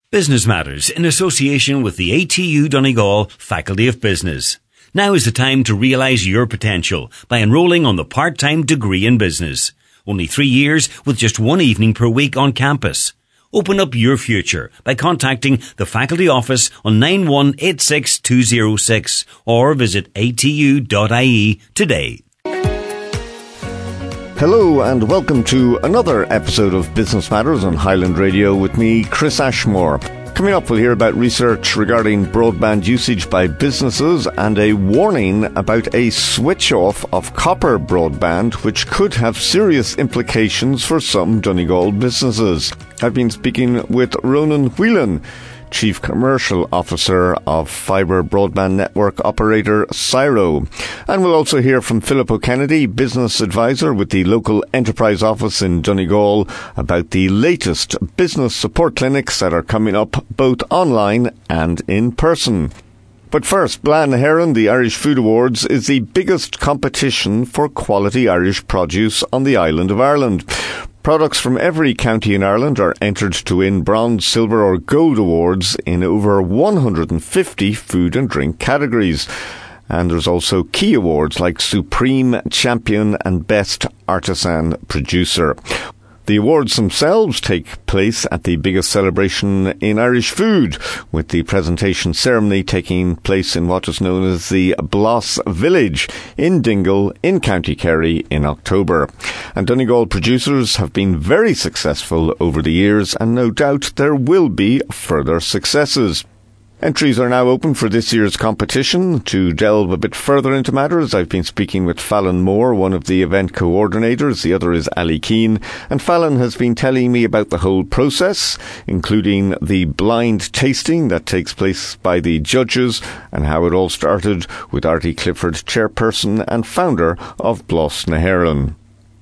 Business Matters in association with the ATU Donegal Faculty of Business. Now is the time to realise your potential by enrolling on the part-time degree in business. Only 3 years with just 1 evening per week on campus. Open up your future by contacting the faculty office on 9186206 or visit atu.ie today. Hello and welcome to another episode of Business Matters on Highland Radio with me, Chris Ashmore. Coming up, we'll hear about research regarding broadband usage by businesses and a warning about a switch-off of copper broadband which could have serious implications for some Donegal businesses. I've been speaking with Ronan Whelan, Chief Commercial Officer of fibre broadband network operator Syro. And we'll also hear from Philip O'Kennedy, Business Advisor with the local enterprise office in Donegal, about the latest business support clinics that are coming up both online and in person. But first, Blan na hÉireann, the Irish Food Awards, is the biggest competition for quality Irish produce on the island of Ireland. Products from every county in Ireland are entered to win bronze, silver or gold awards in over 150 food and drink categories. And there's also key awards like Supreme, Champion and Best Artisan Producer. The awards themselves take place at the biggest celebration in Irish food, with the presentation ceremony taking place in what is known as the Bloss Village in Dingle in County Kerry in October. And Donegal producers have been very successful over the years, and no doubt there will be further successes. Entries are now open for this year's competition. To delve a bit further into matters, I've been speaking with Fallon Moore, one of the event coordinators. The other is Ali Keane. And Fallon has been telling me about the whole process, including the blind tasting that takes place by the judges and how it all started with Artie Clifford, chairperson and founder of Bloss na hÉireann.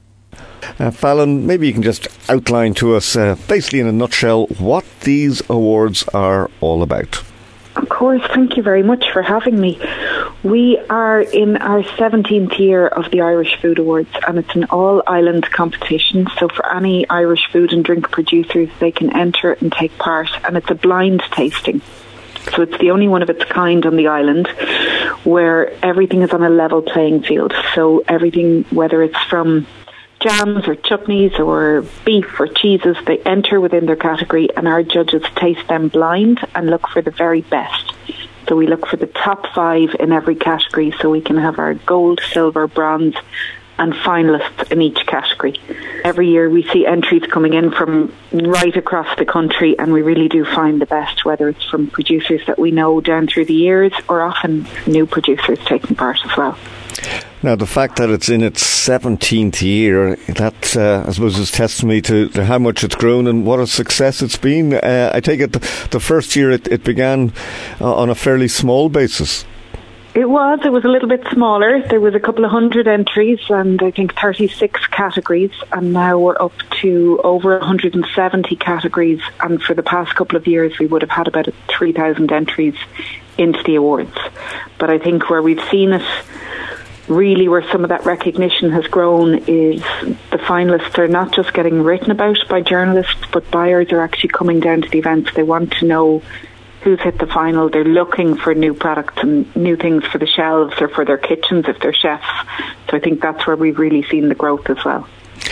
Fallon, maybe you can just outline to us, basically in a nutshell, what these awards are all about. Of course, thank you very much for having me. We are in our 17th year of the Irish Food Awards, and it's an all-island competition. So for any Irish food and drink producers, they can enter and take part, and it's a blind tasting. So it's the only one of its kind on the island where everything is on a level playing field. So everything, whether it's from jams or chutneys or beef or cheeses, they enter within their category, and our judges taste them blind and look for the very best. So we look for the top 5 in every category, so we can have our gold, silver, bronze and finalists in each category. Every year we see entries coming in from right across the country, and we really do find the best, whether it's from producers that we know down through the years or often new producers taking part as well. Now, the fact that it's in its 17th year, that, I suppose, is testimony to how much it's grown and what a success it's been. I take it the first year it began on a fairly small basis. It was a little bit smaller. There was a couple of hundred entries and I think 36 categories, and now we're up to over 170 categories, and for the past couple of years we would have had about 3,000 entries into the awards. But I think where we've seen it really, where some of that recognition has grown, is the finalists are not just getting written about by journalists, but buyers are actually coming down to the events. They want to know who's hit the final. They're looking for new products and new things for the shelves or for their kitchens if they're chefs. So I think that's where we've really seen the growth as well.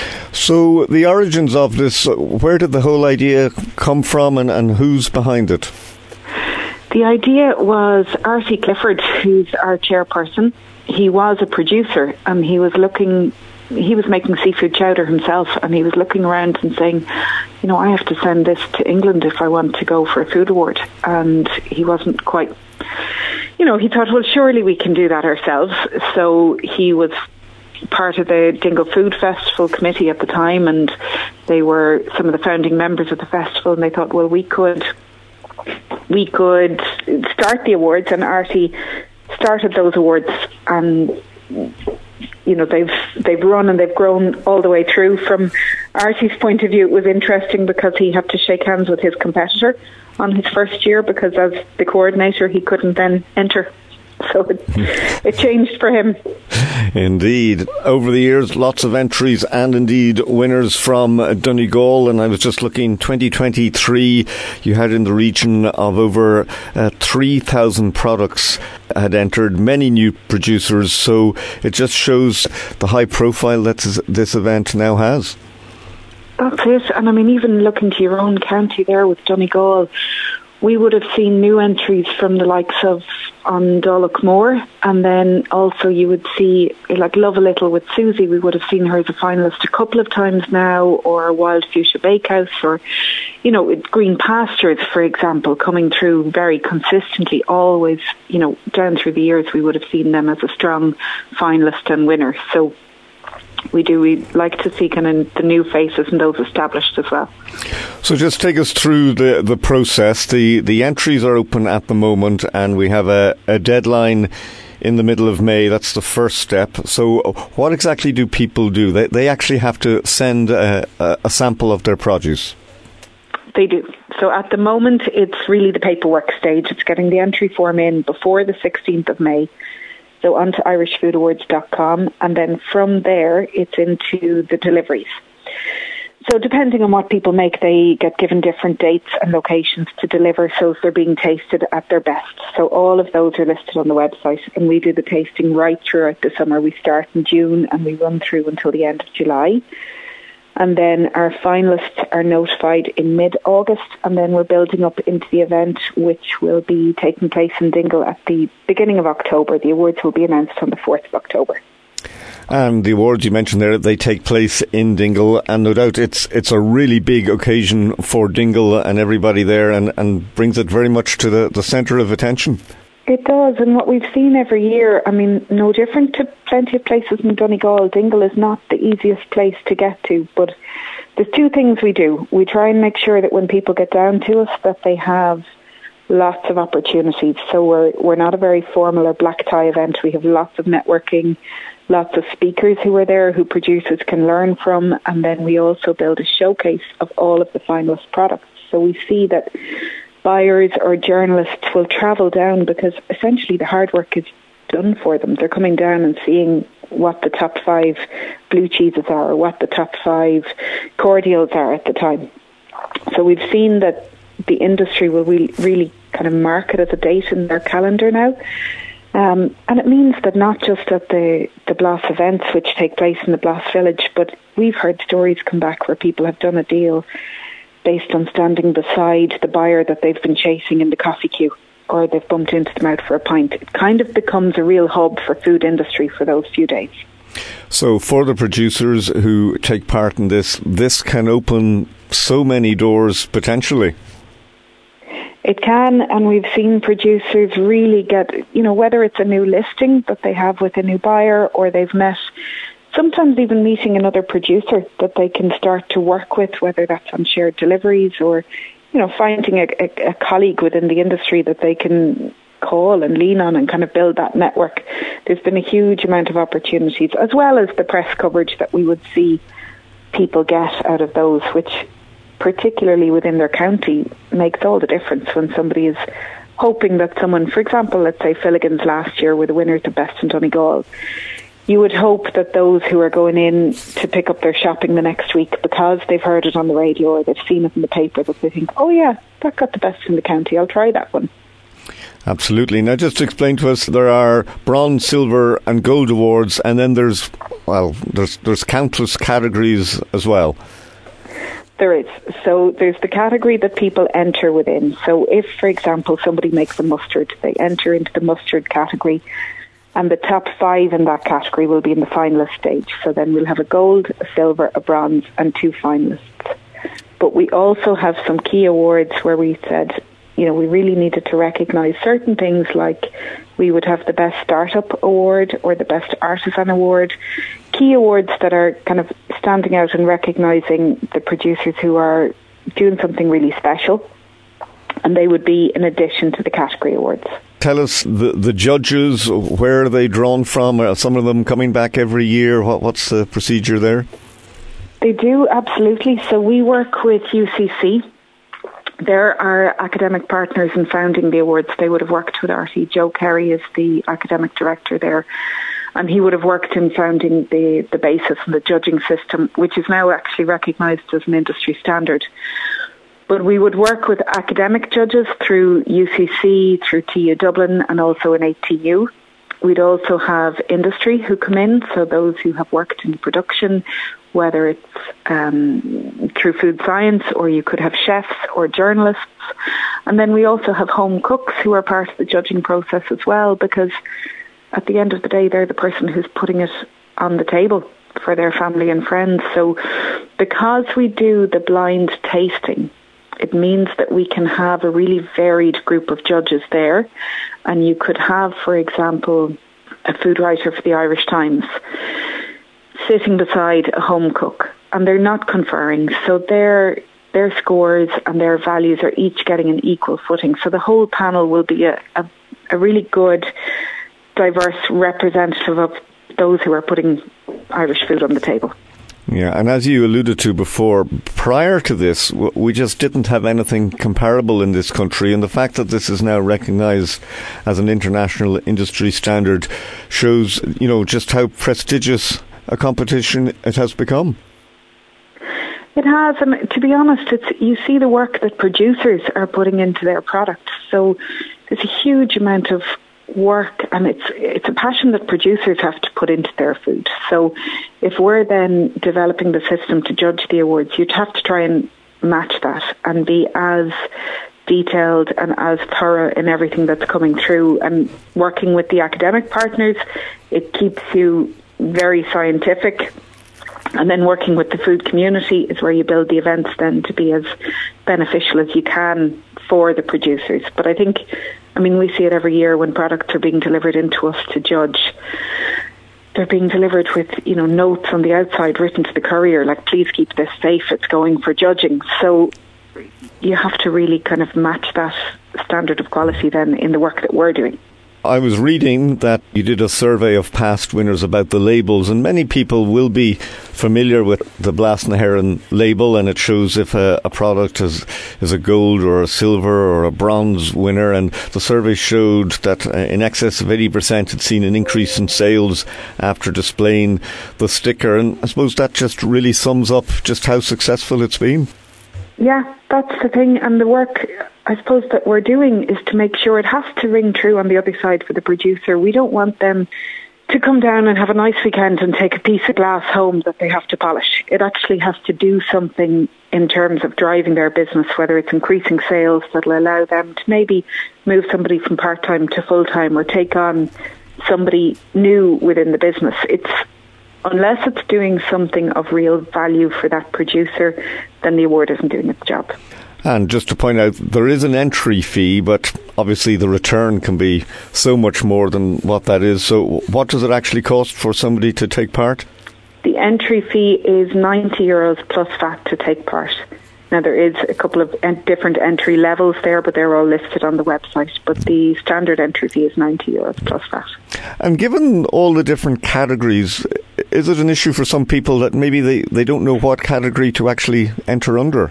So the origins of this, where did the whole idea come from and who's behind it? The idea was Artie Clifford, who's our chairperson. He was a producer, and he was making seafood chowder himself, and he was looking around and saying, you know, I have to send this to England if I want to go for a food award. And he wasn't quite, he thought, well, surely we can do that ourselves. So he was part of the Dingle Food Festival committee at the time, and they were some of the founding members of the festival, and they thought, well, we could start the awards, and Artie started those awards, and they've run and they've grown all the way through. From Artie's point of view, it was interesting because he had to shake hands with his competitor on his first year, because as the coordinator he couldn't then enter So it changed for him. Indeed. Over the years, lots of entries and indeed winners from Donegal. And I was just looking, 2023, you had in the region of over 3,000 products had entered, many new producers. So it just shows the high profile that this event now has. That's it. And I mean, even looking to your own county there with Donegal, we would have seen new entries from the likes of on Dollachmore, and then also you would see, like Love a Little with Susie, we would have seen her as a finalist a couple of times now, or Wild Fuchsia Bakehouse, or, you know, Green Pastures, for example, coming through very consistently, always, you know, down through the years, we would have seen them as a strong finalist and winner. So we like to see kind of the new faces and those established as well. So just take us through the process. The entries are open at the moment, and we have a deadline in the middle of May. That's the first step. So what exactly do people do? They actually have to send a sample of their produce. They do. So at the moment, it's really the paperwork stage. It's getting the entry form in before the 16th of May. So onto irishfoodawards.com, and then from there it's into the deliveries. So depending on what people make, they get given different dates and locations to deliver, so they're being tasted at their best. So all of those are listed on the website, and we do the tasting right throughout the summer. We start in June and we run through until the end of July. And then our finalists are notified in mid-August, and then we're building up into the event, which will be taking place in Dingle at the beginning of October. The awards will be announced on the 4th of October. And the awards you mentioned there, they take place in Dingle, and no doubt it's a really big occasion for Dingle and everybody there, and brings it very much to the centre of attention. It does, and what we've seen every year, I mean, no different to plenty of places in Donegal, Dingle is not the easiest place to get to, but there's two things we do. We try and make sure that when people get down to us that they have lots of opportunities. So we're not a very formal or black tie event. We have lots of networking, lots of speakers who are there who producers can learn from, and then we also build a showcase of all of the finalist products. So we see that buyers or journalists will travel down because essentially the hard work is done for them. They're coming down and seeing what the top 5 blue cheeses are, or what the top 5 cordials are at the time. So we've seen that the industry will really kind of mark it as a date in their calendar now. And it means that not just at the Bloss events, which take place in the Bloss Village, but we've heard stories come back where people have done a deal based on standing beside the buyer that they've been chasing in the coffee queue, or they've bumped into them out for a pint. It kind of becomes a real hub for food industry for those few days. So for the producers who take part in this can open so many doors potentially. It can, and we've seen producers really get, you know, whether it's a new listing that they have with a new buyer, or they've met, sometimes even meeting another producer that they can start to work with, whether that's on shared deliveries or, you know, finding a colleague within the industry that they can call and lean on and kind of build that network. There's been a huge amount of opportunities, as well as the press coverage that we would see people get out of those, which particularly within their county makes all the difference when somebody is hoping that someone, for example, let's say Filligan's last year were the winners of Best in Donegal. You would hope that those who are going in to pick up their shopping the next week, because they've heard it on the radio or they've seen it in the paper, that they think, oh yeah, that got the best in the county, I'll try that one. Absolutely. Now just to explain to us, there are bronze, silver and gold awards, and then there's countless categories as well. There is. So there's the category that people enter within. So if, for example, somebody makes a mustard, they enter into the mustard category, and the top 5 in that category will be in the finalist stage. So then we'll have a gold, a silver, a bronze, and 2 finalists. But we also have some key awards where we said, you know, we really needed to recognise certain things, like we would have the Best Startup Award or the Best Artisan Award. Key awards that are kind of standing out and recognising the producers who are doing something really special. And they would be in addition to the category awards. Tell us the judges, where are they drawn from? Are some of them coming back every year? What's the procedure there? They do, absolutely. So we work with UCC, There are academic partners in founding the awards. They would have worked with RT. Joe Kerry is the academic director there, and he would have worked in founding the basis and the judging system, which is now actually recognised as an industry standard. But we would work with academic judges through UCC, through TU Dublin, and also in ATU. We'd also have industry who come in, so those who have worked in production, whether it's through food science, or you could have chefs or journalists. And then we also have home cooks who are part of the judging process as well, because at the end of the day, they're the person who's putting it on the table for their family and friends. So because we do the blind tasting, it means that we can have a really varied group of judges there. And you could have, for example, a food writer for the Irish Times sitting beside a home cook, and they're not conferring. So their scores and their values are each getting an equal footing. So the whole panel will be a really good, diverse representative of those who are putting Irish food on the table. Yeah, and as you alluded to before, prior to this, we just didn't have anything comparable in this country, and the fact that this is now recognised as an international industry standard shows, just how prestigious a competition it has become. It has, and to be honest, you see the work that producers are putting into their products. So there's a huge amount of work, and it's a passion that producers have to put into their food. So if we're then developing the system to judge the awards, you'd have to try and match that and be as detailed and as thorough in everything that's coming through. And working with the academic partners, it keeps you very scientific. And then working with the food community is where you build the events then to be as beneficial as you can for the producers. But I think, we see it every year when products are being delivered into us to judge. They're being delivered with, notes on the outside written to the courier, like, please keep this safe, it's going for judging. So you have to really kind of match that standard of quality then in the work that we're doing. I was reading that you did a survey of past winners about the labels, and many people will be familiar with the Blas na hÉireann label, and it shows if a product is a gold or a silver or a bronze winner, and the survey showed that in excess of 80% had seen an increase in sales after displaying the sticker, and I suppose that just really sums up just how successful it's been. Yeah, that's the thing, and the work I suppose that we're doing is to make sure it has to ring true on the other side for the producer. We don't want them to come down and have a nice weekend and take a piece of glass home that they have to polish. It actually has to do something in terms of driving their business, whether it's increasing sales that'll allow them to maybe move somebody from part-time to full-time or take on somebody new within the business. Unless it's doing something of real value for that producer, then the award isn't doing its job. And just to point out, there is an entry fee, but obviously the return can be so much more than what that is. So what does it actually cost for somebody to take part? The entry fee is €90 plus VAT to take part. Now, there is a couple of different entry levels there, but they're all listed on the website. But the standard entry fee is €90 plus VAT. And given all the different categories, is it an issue for some people that maybe they don't know what category to actually enter under?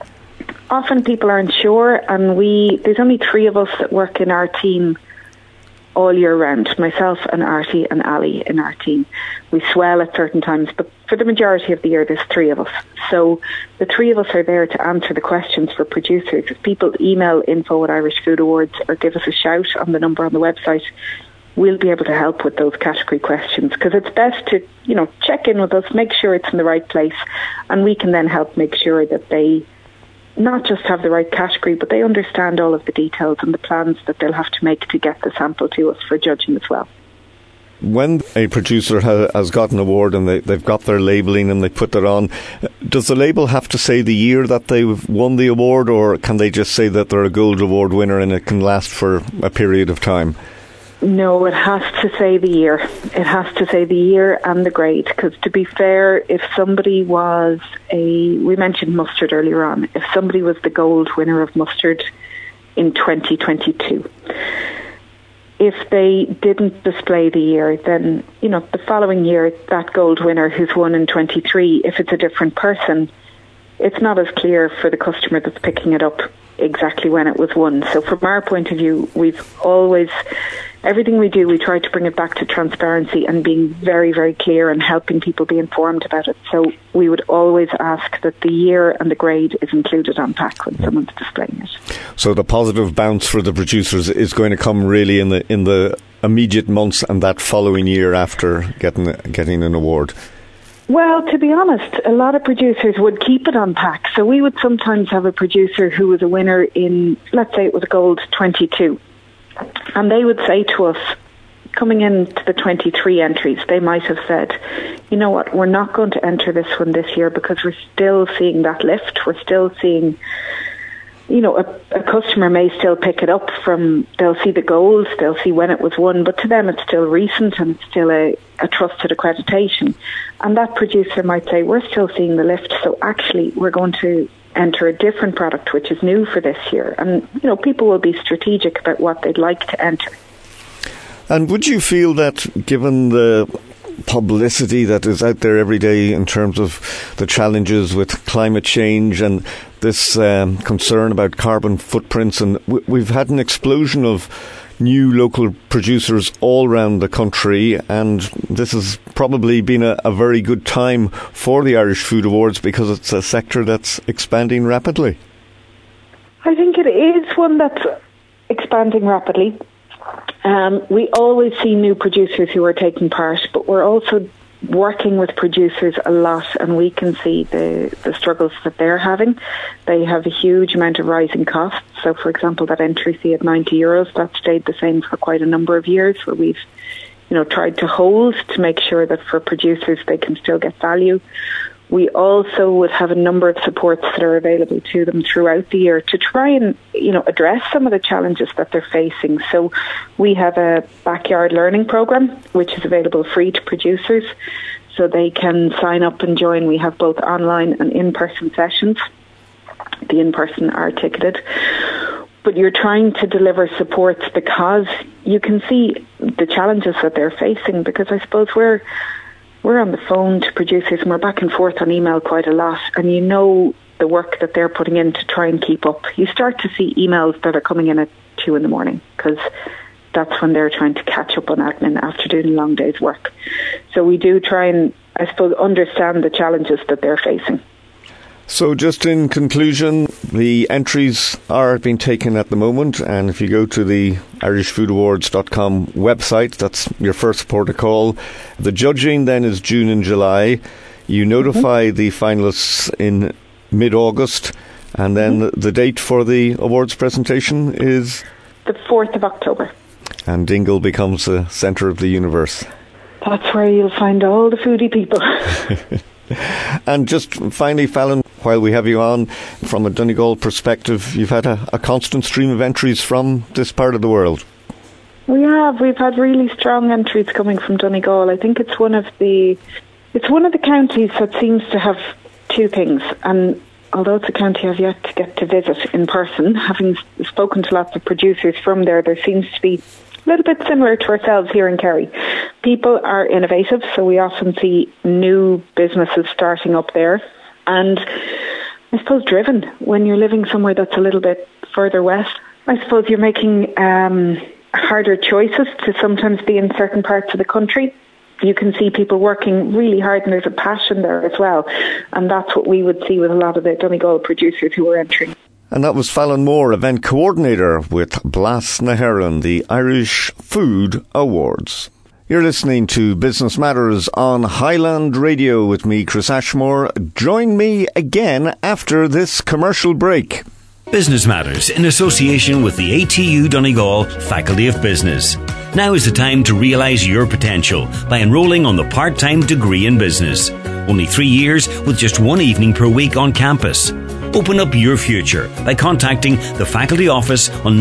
Often people aren't sure, and there's only 3 of us that work in our team all year round, myself and Artie and Ali in our team. We swell at certain times, but for the majority of the year there's 3 of us. So the 3 of us are there to answer the questions for producers. If people email info@Irish Food Awards or give us a shout on the number on the website, we'll be able to help with those category questions, because it's best to, check in with us, make sure it's in the right place, and we can then help make sure that they not just have the right category, but they understand all of the details and the plans that they'll have to make to get the sample to us for judging as well. When a producer has got an award and they've got their labelling and they put that on, does the label have to say the year that they've won the award, or can they just say that they're a gold award winner and it can last for a period of time? No, it has to say the year. It has to say the year and the grade, because to be fair, if somebody was we mentioned mustard earlier on, if somebody was the gold winner of mustard in 2022, if they didn't display the year, then, the following year, that gold winner who's won in 23, if it's a different person, it's not as clear for the customer that's picking it up exactly when it was won. So from our point of view, everything we do, we try to bring it back to transparency and being very, very clear and helping people be informed about it. So we would always ask that the year and the grade is included on pack when someone's displaying it. So the positive bounce for the producers is going to come really in the immediate months and that following year after getting an award. Well, to be honest, a lot of producers would keep it on pack. So we would sometimes have a producer who was a winner in, let's say it was Gold 22. And they would say to us, coming into the 23 entries, they might have said, you know what, we're not going to enter this one this year because we're still seeing that lift. We're still seeing, a customer may still pick it up they'll see the goals, they'll see when it was won, but to them it's still recent and it's still a trusted accreditation. And that producer might say, we're still seeing the lift, so actually we're going to enter a different product which is new for this year. And, people will be strategic about what they'd like to enter. And would you feel that, given the publicity that is out there every day in terms of the challenges with climate change and this concern about carbon footprints, and we've had an explosion of new local producers all around the country, and this has probably been a very good time for the Irish Food Awards because it's a sector that's expanding rapidly? I think it is one that's expanding rapidly. We always see new producers who are taking part, but we're also working with producers a lot, and we can see the struggles that they're having. They have a huge amount of rising costs. So, for example, that entry fee at €90, that stayed the same for quite a number of years, where we've tried to hold to make sure that for producers they can still get value. We also would have a number of supports that are available to them throughout the year to try and, address some of the challenges that they're facing. So we have a backyard learning program, which is available free to producers, so they can sign up and join. We have both online and in-person sessions. The in-person are ticketed. But you're trying to deliver supports because you can see the challenges that they're facing, because I suppose we're on the phone to producers and we're back and forth on email quite a lot, and the work that they're putting in to try and keep up. You start to see emails that are coming in at 2 a.m. because that's when they're trying to catch up on admin after doing a long day's work. So we do try and, I suppose, understand the challenges that they're facing. So just in conclusion, the entries are being taken at the moment, and if you go to the irishfoodawards.com website, that's your first port of call. The judging then is June and July. You notify the finalists in mid-August, and then the date for the awards presentation is? The 4th of October. And Dingle becomes the centre of the universe. That's where you'll find all the foodie people. And just finally, Fallon, while we have you on, from a Donegal perspective, you've had a constant stream of entries from this part of the world. We have. We've had really strong entries coming from Donegal. I think it's one of the counties that seems to have two things. And although it's a county I've yet to get to visit in person, having spoken to lots of producers from there seems to be a little bit similar to ourselves here in Kerry. People are innovative, so we often see new businesses starting up there. And I suppose driven when you're living somewhere that's a little bit further west. I suppose you're making harder choices to sometimes be in certain parts of the country. You can see people working really hard, and there's a passion there as well. And that's what we would see with a lot of the Donegal producers who are entering. And that was Fallon Moore, event coordinator with Blas na HÉireann, the Irish Food Awards. You're listening to Business Matters on Highland Radio with me, Chris Ashmore. Join me again after this commercial break. Business Matters in association with the ATU Donegal Faculty of Business. Now is the time to realise your potential by enrolling on the part-time degree in business. Only 3 years with just 1 evening per week on campus. Open up your future by contacting the faculty office on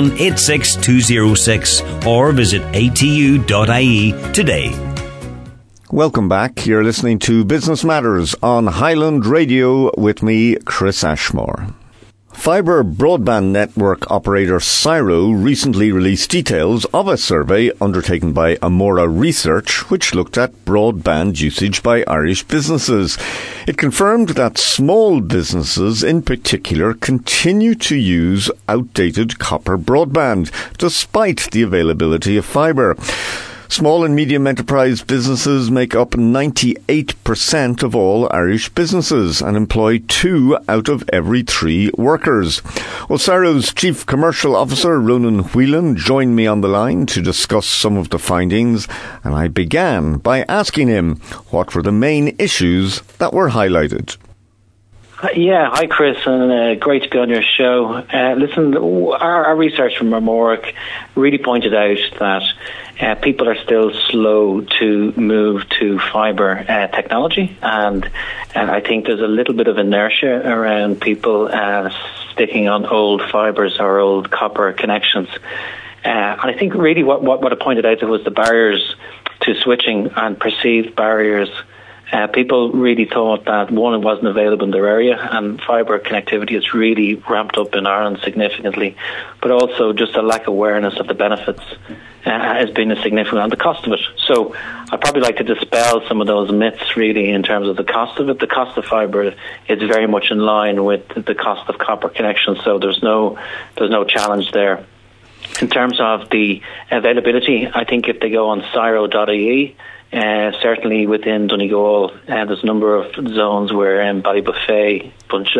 9186206 or visit atu.ie today. Welcome back. You're listening to Business Matters on Highland Radio with me, Chris Ashmore. Fibre broadband network operator Syro recently released details of a survey undertaken by Amora Research, which looked at broadband usage by Irish businesses. It confirmed that small businesses in particular continue to use outdated copper broadband, despite the availability of fibre. Small and medium enterprise businesses make up 98% of all Irish businesses and employ 2 out of every 3 workers. Well, Syro's Chief Commercial Officer, Ronan Whelan, joined me on the line to discuss some of the findings, and I began by asking him what were the main issues that were highlighted. Yeah, hi Chris, and great to be on your show. Listen, our research from Amora really pointed out that people are still slow to move to fibre technology, and I think there's a little bit of inertia around people sticking on old fibres or old copper connections. And I think really what I pointed out was the barriers to switching and perceived barriers. People really thought that, one, it wasn't available in their area, and fibre connectivity has really ramped up in Ireland significantly, but also just a lack of awareness of the benefits has been a significant, and the cost of it. So I'd probably like to dispel some of those myths really in terms of the cost of it. The cost of fibre is very much in line with the cost of copper connections, so there's no challenge there. In terms of the availability, I think if they go on Syro.ie, certainly within Donegal, there's a number of zones where Ballybuffet,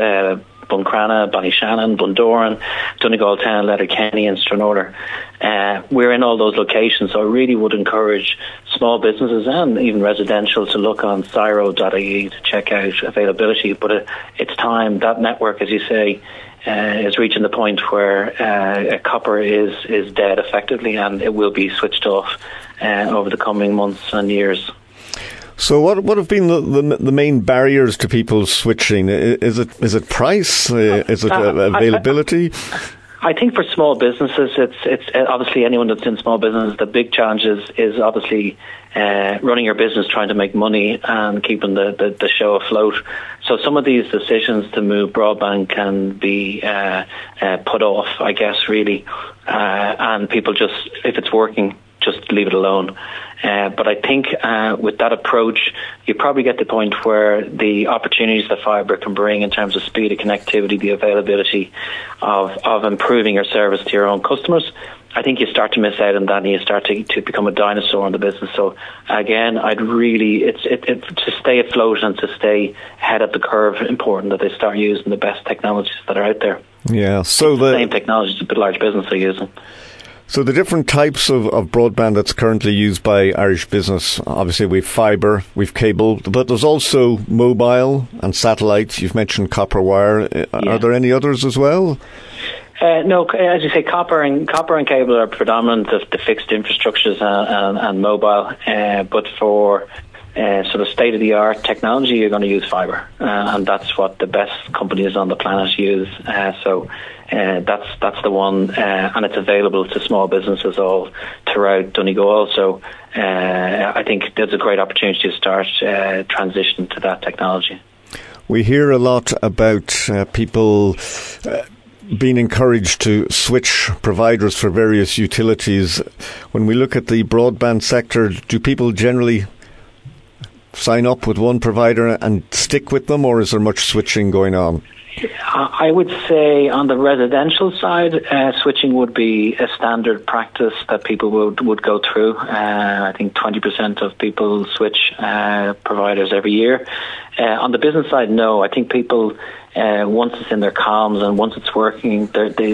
Buncrana, Ballyshannon, Bundoran, Donegal Town, Letterkenny and Stranorder. We're in all those locations, so I really would encourage small businesses and even residential to look on Syro.ie to check out availability. But it's time. That network, as you say, is reaching the point where copper is dead effectively, and it will be switched off over the coming months and years. So what have been the main barriers to people switching? Is it price? Is it availability? I think for small businesses, it's obviously anyone that's in small business, the big challenge is obviously running your business, trying to make money and keeping the show afloat. So some of these decisions to move broadband can be put off, I guess, really. And people just, if it's working, just leave it alone. But I think with that approach, you probably get to the point where the opportunities that fibre can bring in terms of speed of connectivity, the availability of improving your service to your own customers, I think you start to miss out on that and you start to become a dinosaur in the business. So again, I'd really, to stay afloat and to stay ahead of the curve, important that they start using the best technologies that are out there. Yeah, so the same technologies that the large business are using. So the different types of broadband that's currently used by Irish business, obviously we've fibre, we've cable, but there's also mobile and satellite. You've mentioned copper wire. Yeah. Are there any others as well? No, as you say, copper and cable are predominant, the fixed infrastructures and mobile. But for sort of state-of-the-art technology, you're going to use fibre, and that's what the best companies on the planet use. So that's the one, and it's available to small businesses all throughout Donegal. So I think there's a great opportunity to start transition to that technology. We hear a lot about people being encouraged to switch providers for various utilities. When we look at the broadband sector, do people generally sign up with one provider and stick with them, or is there much switching going on? I would say on the residential side, switching would be a standard practice that people would go through. I think 20% of people switch providers every year. On the business side, no. I think people, once it's in their comms and once it's working, they're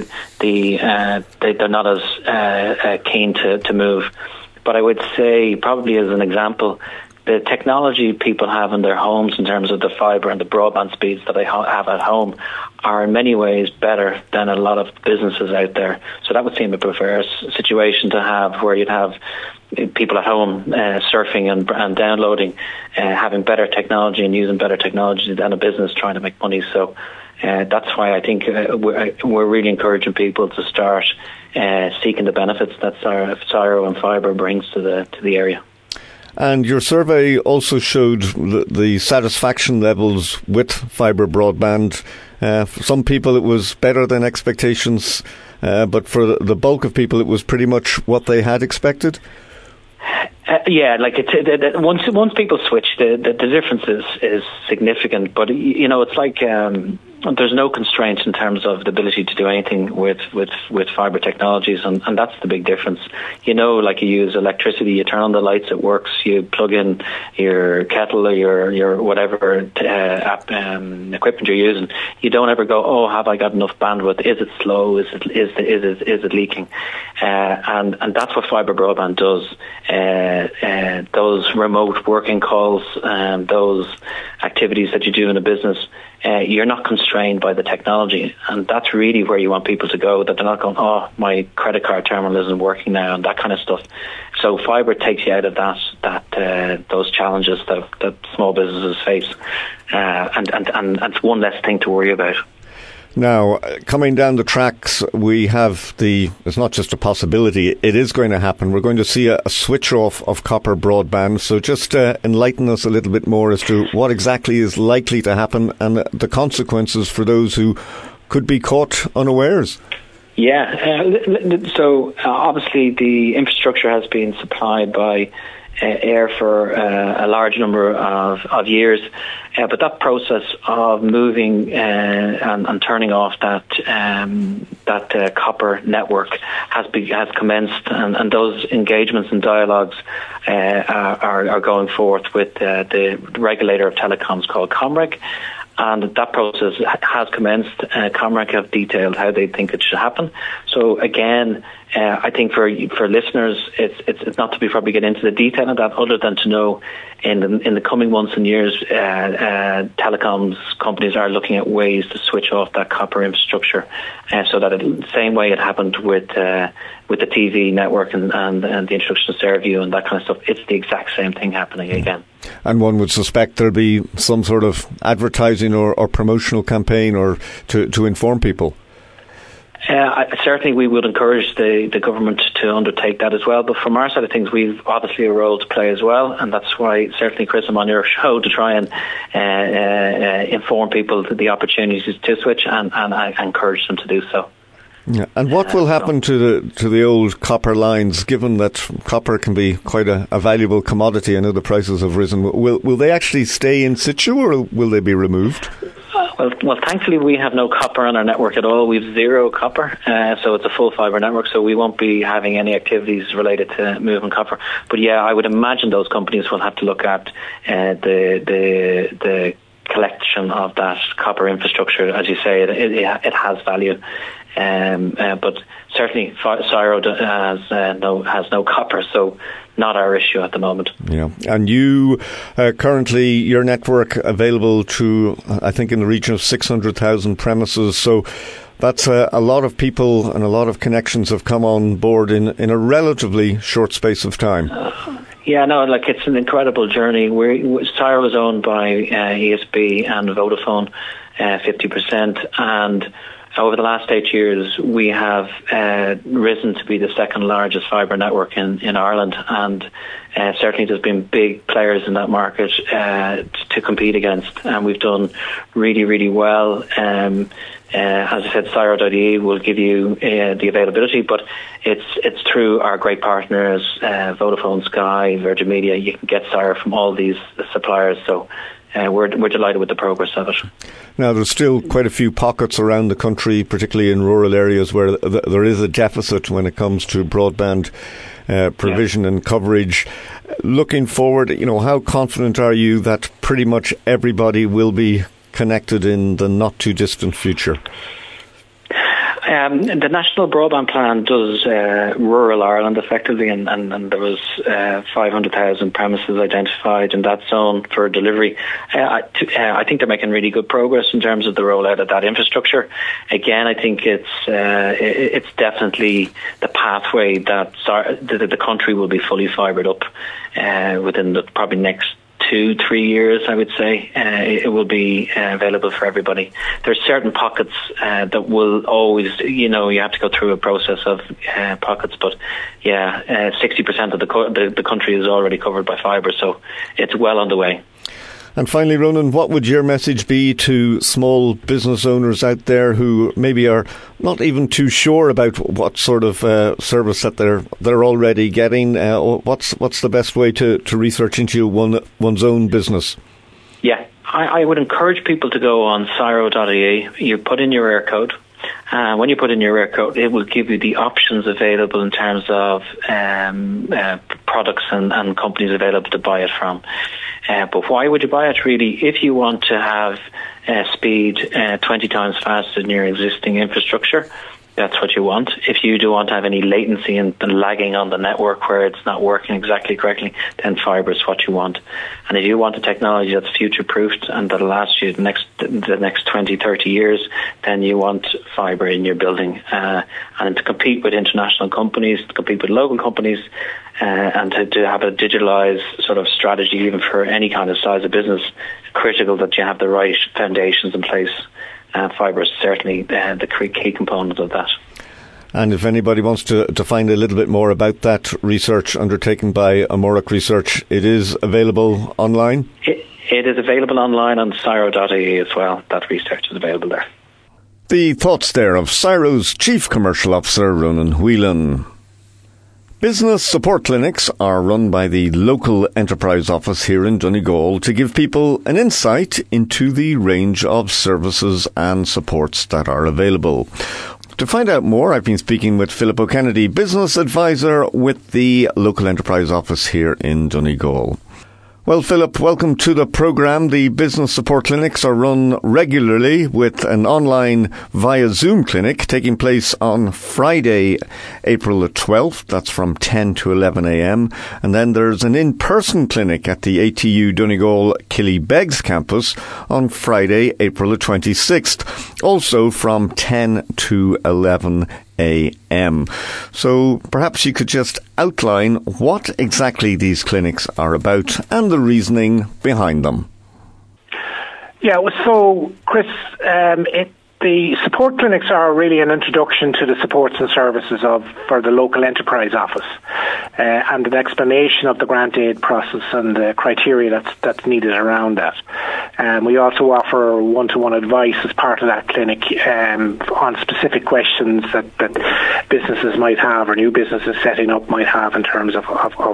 not as keen to move. But I would say, probably as an example, the technology people have in their homes in terms of the fibre and the broadband speeds that they have at home are in many ways better than a lot of businesses out there. So that would seem a preferred situation to have, where you'd have people at home surfing and downloading, having better technology and using better technology than a business trying to make money. So that's why I think we're really encouraging people to start seeking the benefits that Syro and fibre brings to the area. And your survey also showed the satisfaction levels with fibre broadband For some people it was better than expectations, but for the bulk of people it was pretty much what they had expected. Once people switch, the difference is significant. But it's like there's no constraints in terms of the ability to do anything with fibre technologies, and that's the big difference. Like you use electricity, you turn on the lights, it works. You plug in your kettle or your whatever equipment you're using. You don't ever go, oh, have I got enough bandwidth? Is it slow? Is it leaking? And that's what fibre broadband does. Those remote working calls, those activities that you do in a business, you're not constrained by the technology, and that's really where you want people to go, that they're not going, oh, my credit card terminal isn't working now, and that kind of stuff. So fibre takes you out of those challenges that small businesses face, and it's one less thing to worry about. Now, coming down the tracks, we have it's not just a possibility, it is going to happen. We're going to see a switch off of copper broadband. So just enlighten us a little bit more as to what exactly is likely to happen and the consequences for those who could be caught unawares. Yeah, so obviously the infrastructure has been supplied by Air for a large number of years. But that process of moving and turning off that copper network has commenced, and those engagements and dialogues are going forth with the regulator of telecoms called Comreg. And that process has commenced. Comreg have detailed how they think it should happen. So again, I think for listeners, it's not to be probably get into the detail of that, other than to know in the coming months and years, telecoms companies are looking at ways to switch off that copper infrastructure, so that the same way it happened with the TV network and the introduction of Fairview and that kind of stuff, it's the exact same thing happening again. And one would suspect there'll be some sort of advertising or promotional campaign or to inform people. Certainly we would encourage the government to undertake that as well, but from our side of things, we've obviously a role to play as well, and that's why certainly, Chris, I'm on your show to try and inform people to the opportunities to switch, and I encourage them to do so. Yeah. And what will happen to the old copper lines, given that copper can be quite a valuable commodity? I know the prices have risen. Will they actually stay in situ, or will they be removed? Well, thankfully we have no copper on our network at all. We've zero copper, so it's a full fibre network, so we won't be having any activities related to moving copper. But yeah, I would imagine those companies will have to look at the collection of that copper infrastructure. As you say, it has value. But certainly Ciro has no copper, so not our issue at the moment. Yeah, and you currently, your network available to, I think, in the region of 600,000 premises, so that's a lot of people and a lot of connections have come on board in a relatively short space of time. Yeah, no, it's an incredible journey. Ciro is owned by ESB and Vodafone, 50%, and over the last 8 years, we have risen to be the second largest fibre network in Ireland, and certainly there's been big players in that market to compete against, and we've done really, really well. As I said, Ciro.ie will give you the availability, but it's through our great partners, Vodafone, Sky, Virgin Media. You can get Ciro from all these suppliers, so we're delighted with the progress of it. Now, there's still quite a few pockets around the country, particularly in rural areas, where there is a deficit when it comes to broadband provision and coverage. Looking forward, how confident are you that pretty much everybody will be connected in the not too distant future? The National Broadband Plan does rural Ireland effectively, and there was 500,000 premises identified in that zone for delivery. I think they're making really good progress in terms of the rollout of that infrastructure. Again, I think it's definitely the pathway that the country will be fully fibred up within the probably next 2-3 years, I would say. It will be available for everybody. There's certain pockets that will always, you have to go through a process of pockets, but 60% of the country is already covered by fibre, so it's well underway. And finally, Ronan, what would your message be to small business owners out there who maybe are not even too sure about what sort of service that they're already getting? What's the best way to research into one's own business? Yeah, I would encourage people to go on Ciro.ie. You put in your area code. When you put in your area code, it will give you the options available in terms of products and companies available to buy it from. But why would you buy it, really? If you want to have speed 20 times faster than your existing infrastructure, that's what you want. If you do want to have any latency and lagging on the network where it's not working exactly correctly, then fibre is what you want. And if you want a technology that's future-proofed and that'll last you the next 20, 30 years, then you want fibre in your building. And to compete with international companies, to compete with local companies, and to have a digitalised sort of strategy, even for any kind of size of business, critical that you have the right foundations in place. Fibre is certainly the key component of that. And if anybody wants to find a little bit more about that research undertaken by Amórach Research, it is available online? It is available online on Ciro.ie as well. That research is available there. The thoughts there of Ciro's Chief Commercial Officer, Ronan Whelan. Business support clinics are run by the local enterprise office here in Donegal to give people an insight into the range of services and supports that are available. To find out more, I've been speaking with Philip O'Kennedy, business advisor with the local enterprise office here in Donegal. Well, Philip, welcome to the programme. The business support clinics are run regularly with an online via Zoom clinic taking place on Friday, April the 12th. That's from 10 to 11 a.m. And then there's an in-person clinic at the ATU Donegal Killybegs campus on Friday, April the 26th. Also from 10 to 11 a.m. So perhaps you could just outline what exactly these clinics are about and the reasoning behind them. Yeah, so Chris, the support clinics are really an introduction to the supports and services for the local enterprise office, and an explanation of the grant aid process and the criteria that's needed around that. We also offer one-to-one advice as part of that clinic on specific questions that businesses might have or new businesses setting up might have in terms of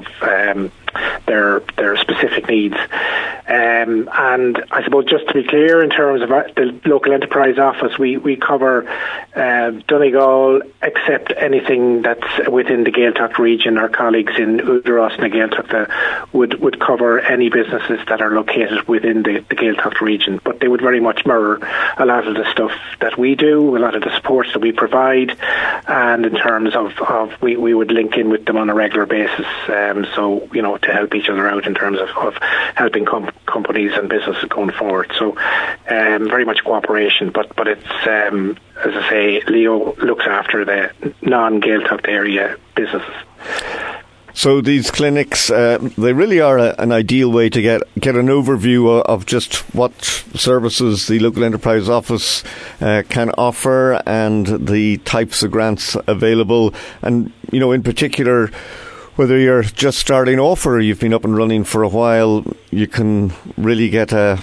their specific needs. And I suppose just to be clear, in terms of the local enterprise office, we cover Donegal, except anything that's within the Gaeltacht region. Our colleagues in Údarás and Gaeltacht would cover any businesses that are located within the Gaeltacht region, but they would very much mirror a lot of the stuff that we do, a lot of the supports that we provide, and in terms of we would link in with them on a regular basis, so to help each other out in terms of helping companies and businesses going forward. So very much cooperation, but it's as I say, Leo looks after the non-Gaeltacht area businesses. So these clinics, they really are an ideal way to get an overview of just what services the local enterprise office can offer and the types of grants available. And, in particular, whether you're just starting off or you've been up and running for a while, you can really get an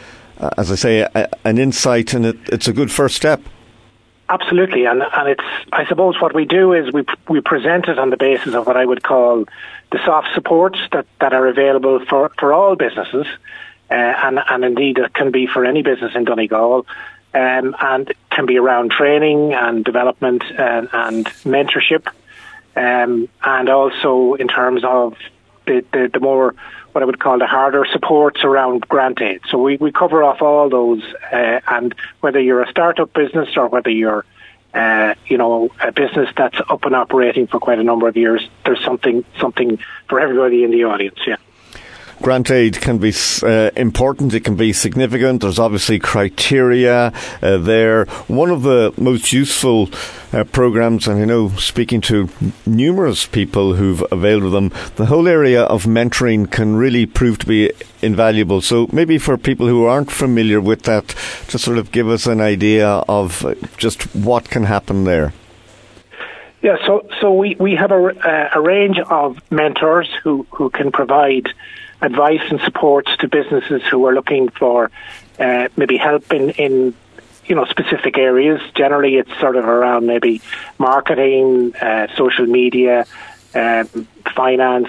insight, and it's a good first step. Absolutely, and it's, I suppose what we do is we present it on the basis of what I would call the soft supports that are available for all businesses, and indeed it can be for any business in Donegal, and can be around training and development and mentorship, and also in terms of the more what I would call the harder supports around grant aid. So we cover off all those, and whether you're a startup business or whether you're a business that's up and operating for quite a number of years, there's something for everybody in the audience. Yeah. Grant aid can be important, it can be significant. There's obviously criteria there. One of the most useful programs, and I know speaking to numerous people who've availed of them, the whole area of mentoring can really prove to be invaluable. So maybe for people who aren't familiar with that, to sort of give us an idea of just what can happen there. Yeah, so we have a range of mentors who can provide advice and support to businesses who are looking for maybe help in specific areas. Generally, it's sort of around maybe marketing, social media, finance,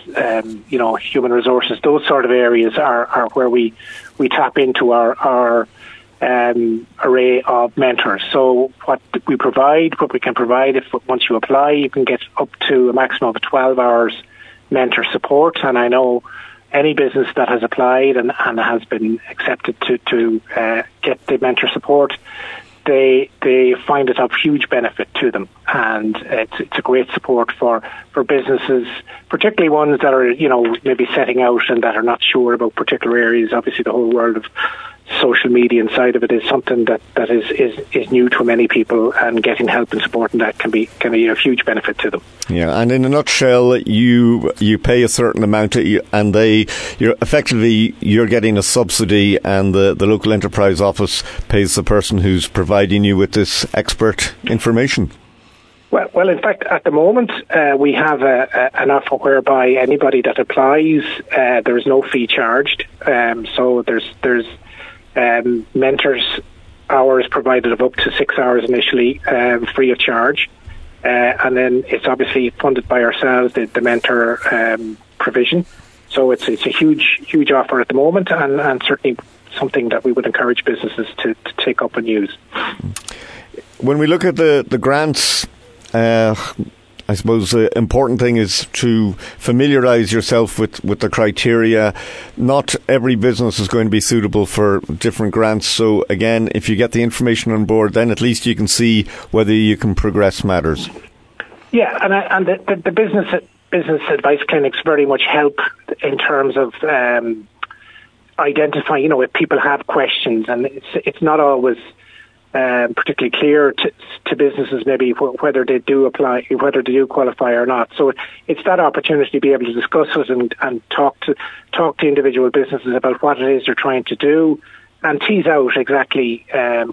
human resources. Those sort of areas are where we tap into our array of mentors. So what we can provide, if once you apply, you can get up to a maximum of 12 hours mentor support. And I know any business that has applied and has been accepted to get the mentor support, they find it of huge benefit to them, and it's a great support for businesses, particularly ones that are maybe setting out and that are not sure about particular areas. Obviously, the whole world of social media inside of it is something that is new to many people, and getting help and support in that can be a huge benefit to them. Yeah, and in a nutshell, you pay a certain amount, and you're getting a subsidy, and the local enterprise office pays the person who's providing you with this expert information. Well, in fact, at the moment, we have an offer whereby anybody that applies, there is no fee charged. So there's mentors hours provided of up to 6 hours initially, free of charge. And then it's obviously funded by ourselves, the mentor provision. So it's a huge offer at the moment, and certainly something that we would encourage businesses to take up and use. When we look at the grants, I suppose the important thing is to familiarise yourself with the criteria. Not every business is going to be suitable for different grants. So again, if you get the information on board, then at least you can see whether you can progress matters. Yeah, and the business advice clinics very much help in terms of identifying, if people have questions, and it's not always particularly clear to businesses maybe whether they do apply, whether they do qualify or not. So it's that opportunity to be able to discuss it and talk to individual businesses about what it is they're trying to do, and tease out exactly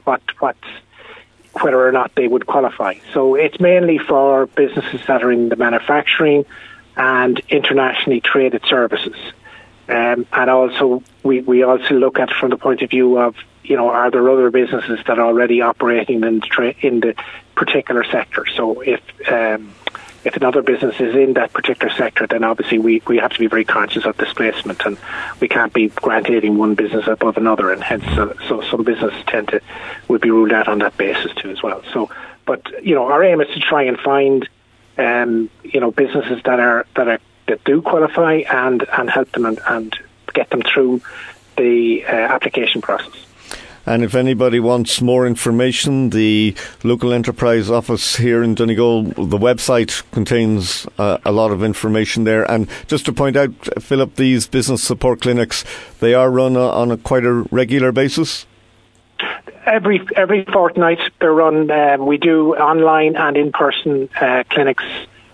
whether or not they would qualify. So it's mainly for businesses that are in the manufacturing and internationally traded services. And also, we also look at it from the point of view of, are there other businesses that are already operating in the particular sector? So if another business is in that particular sector, then obviously we have to be very conscious of displacement, and we can't be granting one business above another, and hence so some businesses would be ruled out on that basis too as well. So, but our aim is to try and find businesses that do qualify and help them and get them through the application process. And if anybody wants more information, the local enterprise office here in Donegal, the website contains a lot of information there. And just to point out, Philip, these business support clinics, they are run on quite a regular basis? Every fortnight they're run. We do online and in-person clinics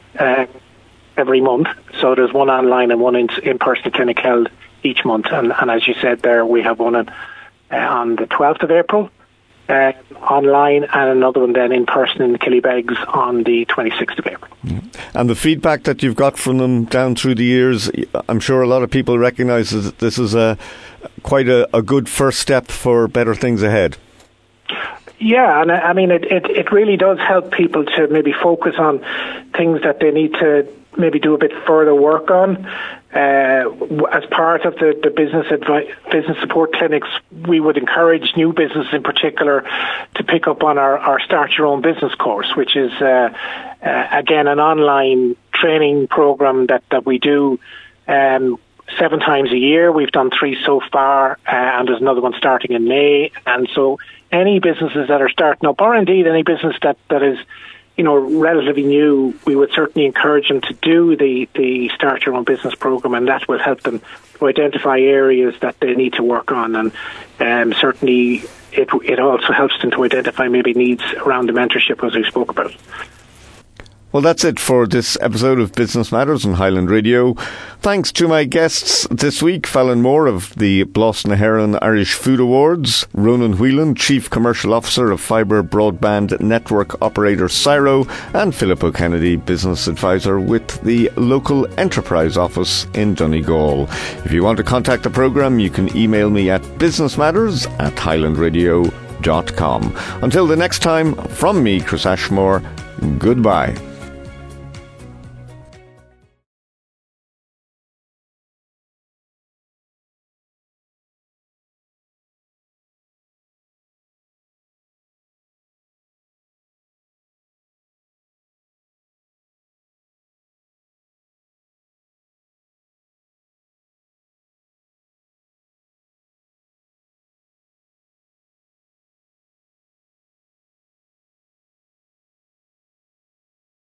every month. So there's one online and one in-person clinic held each month. And as you said there, we have one on the 12th of April online, and another one then in person in Killybegs on the 26th of April. And the feedback that you've got from them down through the years, I'm sure a lot of people recognise that this is quite a good first step for better things ahead. Yeah, and I mean, it really does help people to maybe focus on things that they need to maybe do a bit further work on. As part of the business support clinics, we would encourage new businesses in particular to pick up on our Start Your Own Business course, which is, again, an online training program that we do 7 times a year. We've done 3 so far, and there's another one starting in May. And so any businesses that are starting up, or indeed any business that is relatively new, we would certainly encourage them to do the Start Your Own Business program, and that will help them to identify areas that they need to work on. And certainly it also helps them to identify maybe needs around the mentorship, as we spoke about. Well, that's it for this episode of Business Matters on Highland Radio. Thanks to my guests this week, Fallon Moore of the Blas na hÉireann Irish Food Awards, Ronan Whelan, Chief Commercial Officer of Fibre Broadband Network Operator Cyro, and Philip O'Kennedy, Business Advisor with the local Enterprise Office in Donegal. If you want to contact the programme, you can email me at businessmatters@highlandradio.com. Until the next time, from me, Chris Ashmore, goodbye.